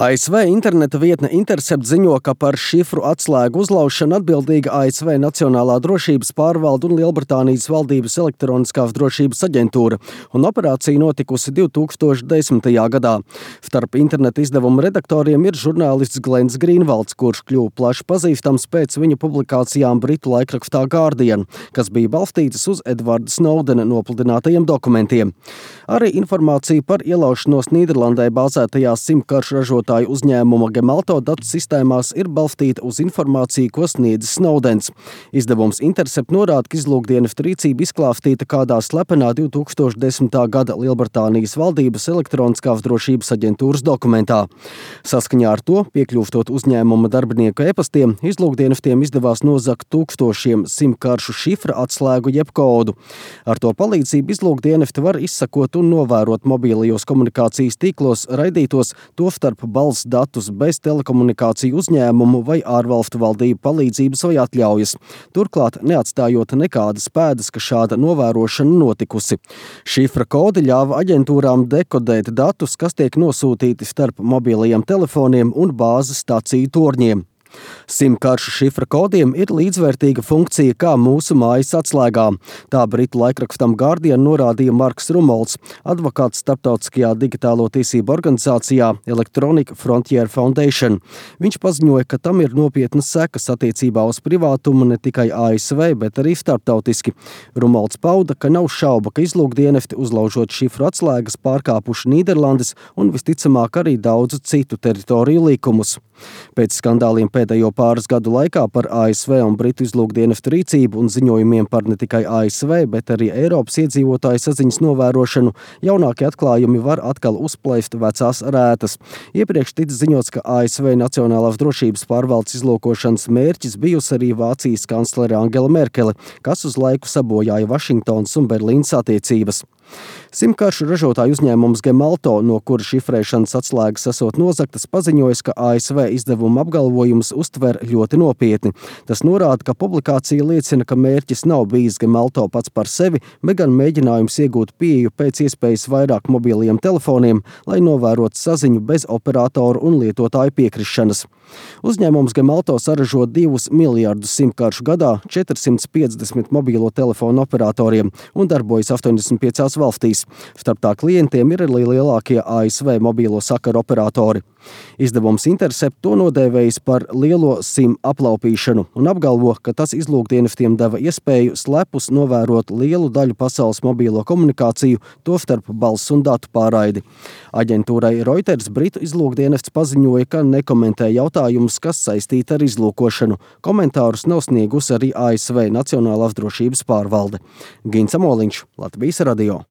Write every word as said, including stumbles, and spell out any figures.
A S V interneta vietne Intercept ziņo, ka par šifru atslēgu uzlaušanu atbildīga A S V Nacionālā drošības pārvalde un Lielbritānijas valdības elektroniskās drošības aģentūra, un operācija notikusi divi tūkstoši desmitajā gadā. Starp interneta izdevumu redaktoriem ir žurnālists Glens Grīnvalds, kurš kļuva plaši pazīstams pēc viņa publikācijām britu laikrakstā Guardian, kas bija balstītas uz Edvarda Snowdena nopludinātajiem dokumentiem. Arī informācija par ielaušanos Nīderlandē bāzētajās simtkaršu ražotāju uzņēmuma Gemalto datu sistēmās ir balstīta uz informāciju, ko sniedzis Snowdens. Izdevums Intercept norāda, ka izlūkdienestu rīcība izklāstīta kādā slepenā divi tūkstoši desmitā gada Lielbritānijas valdības elektroniskās drošības aģentūras dokumentā. Saskaņā ar to, piekļūstot uzņēmuma darbinieku e-pastiem, izlūkdienestiem izdevās nozagt tūkstošiem simtkaršu šifra atslēgu jeb kodu. Ar to palīdzību izlūkdienesti var izsakot un novērot mobīlajos komunikācijas tīklos raidītos, tostarp balss datus bez telekomunikāciju uzņēmumu vai ārvalstu valdību palīdzības vai atļaujas, turklāt neatstājot nekādas pēdas, ka šāda novērošana notikusi. Šifra kodi ļāva aģentūrām dekodēt datus, kas tiek nosūtīti starp mobilajiem telefoniem un bāzes staciju torņiem. Simtkaršu šifra kodiem ir līdzvērtīga funkcija kā mūsu mājas atslēgām. Tā britu laikrakstam Guardian norādīja Marks Rumolds, advokāts starptautiskajā digitālo tiesību organizācijā Electronic Frontier Foundation. Viņš paziņoja, ka tam ir nopietnas sekas attiecībā uz privātumu ne tikai A S V, bet arī starptautiski. Rumolds pauda, ka nav šauba, ka izlūkdienesti uzlaužot šifru atslēgas pārkāpuši Nīderlandes un visticamāk arī daudzu citu teritoriju likumus. Pēc skandāliem pēdējo pāris gadu laikā par A S V un Britu izlūkdienestu rīcību un ziņojumiem par ne tikai A S V, bet arī Eiropas iedzīvotāju saziņas novērošanu, jaunākie atklājumi var atkal uzplēst vecās rētas. Iepriekš tic ziņots, ka A S V Nacionālās drošības pārvaldes izlūkošanas mērķis bijusi arī Vācijas kanclere Angela Merkele, kas uz laiku sabojāja Vašingtonas un Berlīnas attiecības. Simtkaršu ražotāju uzņēmums Gemalto, no kura šifrēšanas atslēgas esot nozagtas, paziņojas, ka A S V izdevuma apgalvojumus uztver ļoti nopietni. Tas norāda, ka publikācija liecina, ka mērķis nav bijis Gemalto pats par sevi, bet gan mēģinājums iegūt pieeju pēc iespējas vairāk mobilajiem telefoniem, lai novērotu saziņu bez operatoru un lietotāju piekrišanas. Uzņēmums Gemalto saražo divus miljardus simtkaršu gadā četrsimt piecdesmit mobilo telefonu operatoriem un darbojas astoņdesmit piecās valstīs. Starp tā klientiem ir arī lielākie A S V mobilo sakaru operatori. Izdevums Intercept to nodēvējis par lielo SIM aplaupīšanu un apgalvo, ka tas izlūkdienestiem deva iespēju slepus novērot lielu daļu pasaules mobilo komunikāciju, tostarp balss un datu pārraidi. Aģentūrai Reuters britu izlūkdienests paziņoja, ka nekomentē jautājumus, kas saistīti ar izlūkošanu. Komentārus nav sniegusi arī A S V Nacionālās drošības pārvalde. Gins Amoliņš, Latvijas radio.